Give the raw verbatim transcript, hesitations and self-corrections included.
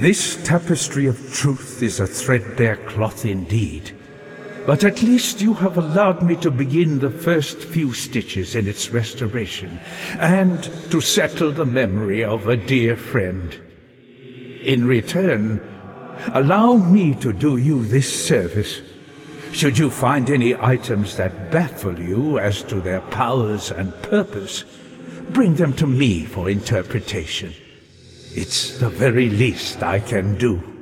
This tapestry of truth is a threadbare cloth indeed, but at least you have allowed me to begin the first few stitches in its restoration, and to settle the memory of a dear friend. In return, allow me to do you this service. Should you find any items that baffle you as to their powers and purpose, bring them to me for interpretation. It's the very least I can do.